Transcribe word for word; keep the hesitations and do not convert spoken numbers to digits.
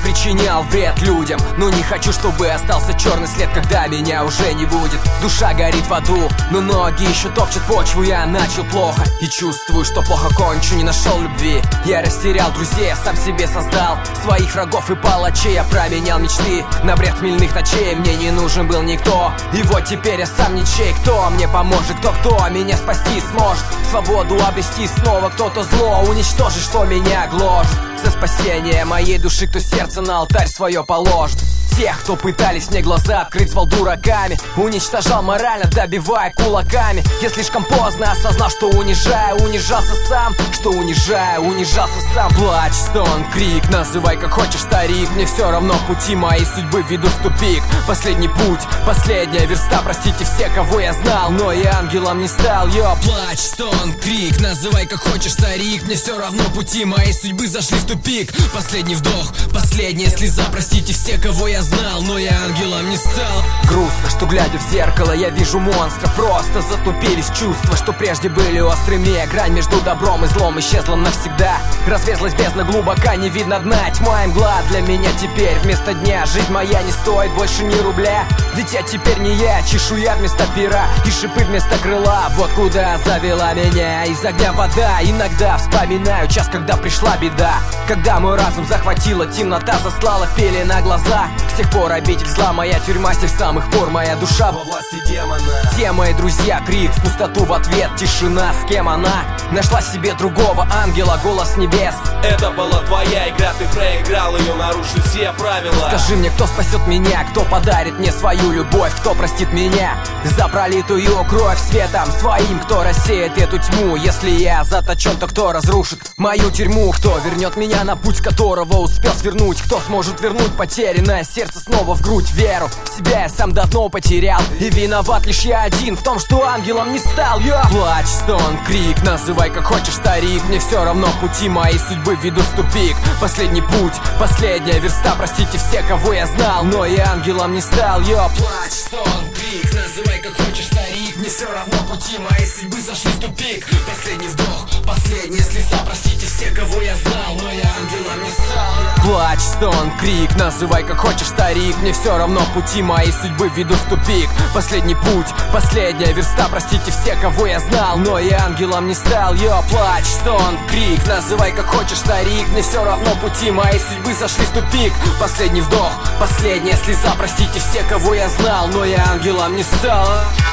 причинял вред людям, но не хочу, чтобы остался черный след, когда меня уже не будет. Душа горит в аду, но ноги еще топчут почву. Я начал плохо и чувствую, что плохо кончу. Не нашел любви, я растерял друзей, я сам себе создал своих врагов и палачей. Я променял мечты на бред хмельных ночей. Мне не нужен был никто, и вот теперь я сам ничей. Кто мне поможет, кто, кто меня спасти сможет? Свободу обрести снова кто-то зло уничтожит, что меня гложет. За спасение моей души, кто сердце на алтарь свое положит. Тех, кто пытались мне глаза открыть, звал дураками, уничтожал морально, добивая кулаками. Я слишком поздно осознал, что унижаю, унижался сам, что унижаю, унижался сам. Плач, стон, крик, называй как хочешь, старик. Мне все равно, пути моей судьбы ведут в тупик. Последний путь, последняя верста. Простите все, кого я знал, но я ангелом не стал. Йо, плач, стон, крик, называй как хочешь, старик. Мне все равно, пути моей судьбы зашли в тупик. Последний вдох, последняя слеза. Простите все, кого я знал, но я ангелом не стал. Грустно, что глядя в зеркало, я вижу монстра. Просто затупились чувства, что прежде были острыми. Грань между добром и злом исчезла навсегда. Разверзлась бездна глубока, не видно дна. Тьма и мгла для меня теперь вместо дня. Жизнь моя не стоит больше ни рубля. Ведь я теперь не я, чешуя вместо пера и шипы вместо крыла. Вот куда завела меня из огня вода. Иногда вспоминаю час, когда пришла беда, когда мой разум захватила темнота, заслала пелена глаза. С тех пор обитель зла, моя тюрьма, с тех самых пор моя душа во власти демона. Те мои друзья, крик в пустоту в ответ, тишина, с кем она? Нашла себе другого ангела, голос небес. Это была твоя игра, ты проиграл ее, нарушив все правила. Скажи мне, кто спасет меня, кто подарит мне свою любовь, кто простит меня за пролитую кровь светом своим, кто рассеет эту тьму. Если я заточен, то кто разрушит мою тюрьму? Кто вернет меня на путь, которого успел свернуть? Кто сможет вернуть потерянное сердце снова в грудь? Веру в себя я сам давно потерял, и виноват лишь я один в том, что ангелом не стал. Я плач, стон, крик, называй как хочешь, старик. Мне все равно, пути моей судьбы ведут в тупик. Последний путь, последняя верста. Простите все, кого я знал, но я ангелом не стал. Я плач, стон, крик, называй как хочешь, старик. Мне все равно, пути моей судьбы зашли в тупик. Последний вдох, последняя слеза. Простите все, кого я знал, но я ангелом не стал. Плач, стон, крик, называй как хочешь, старик. Мне все равно, пути моей судьбы ведут в тупик. Последний путь, последняя верста. Простите все, кого я знал, но я ангелом не стал. Йо, плач, стон, крик, называй как хочешь, старик. Мне все равно, пути моей судьбы зашли в тупик. Последний вдох, последняя слеза. Простите все, кого я знал, но я ангелом не стал.